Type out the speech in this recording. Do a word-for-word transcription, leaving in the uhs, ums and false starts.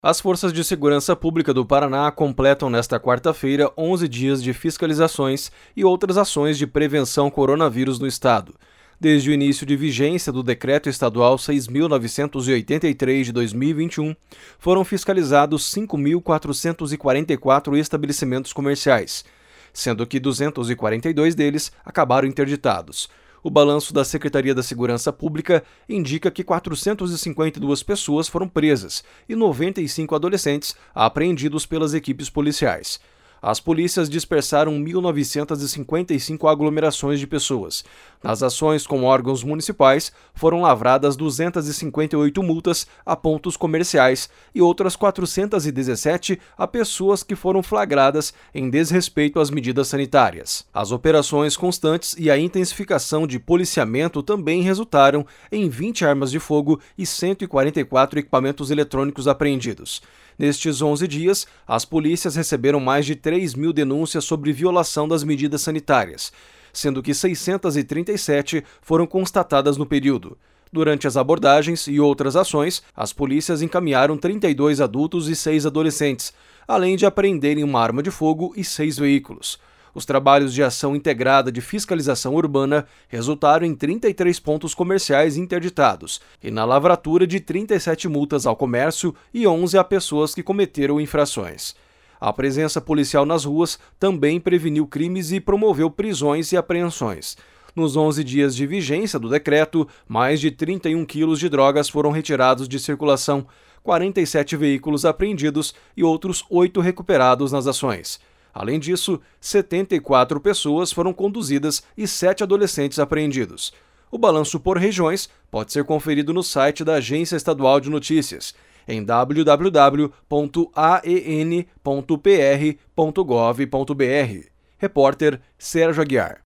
As forças de segurança pública do Paraná completam nesta quarta-feira onze dias de fiscalizações e outras ações de prevenção ao coronavírus no estado. Desde o início de vigência do Decreto Estadual seis mil novecentos e oitenta e três de dois mil e vinte e um, foram fiscalizados cinco mil quatrocentos e quarenta e quatro estabelecimentos comerciais, sendo que duzentos e quarenta e dois deles acabaram interditados. O balanço da Secretaria da Segurança Pública indica que quatrocentas e cinquenta e duas pessoas foram presas e noventa e cinco adolescentes apreendidos pelas equipes policiais. As polícias dispersaram mil novecentas e cinquenta e cinco aglomerações de pessoas. Nas ações com órgãos municipais, foram lavradas duzentas e cinquenta e oito multas a pontos comerciais e outras quatrocentas e dezessete a pessoas que foram flagradas em desrespeito às medidas sanitárias. As operações constantes e a intensificação de policiamento também resultaram em vinte armas de fogo e cento e quarenta e quatro equipamentos eletrônicos apreendidos. Nestes onze dias, as polícias receberam mais de três mil denúncias sobre violação das medidas sanitárias, sendo que seiscentas e trinta e sete foram constatadas no período. Durante as abordagens e outras ações, as polícias encaminharam trinta e dois adultos e seis adolescentes, além de apreenderem uma arma de fogo e seis veículos. Os trabalhos de ação integrada de fiscalização urbana resultaram em trinta e três pontos comerciais interditados e na lavratura de trinta e sete multas ao comércio e onze a pessoas que cometeram infrações. A presença policial nas ruas também preveniu crimes e promoveu prisões e apreensões. Nos onze dias de vigência do decreto, mais de trinta e um quilos de drogas foram retirados de circulação, quarenta e sete veículos apreendidos e outros oito recuperados nas ações. Além disso, setenta e quatro pessoas foram conduzidas e sete adolescentes apreendidos. O balanço por regiões pode ser conferido no site da Agência Estadual de Notícias, em w w w ponto a e n ponto p r ponto gov ponto b r. Repórter Sérgio Aguiar.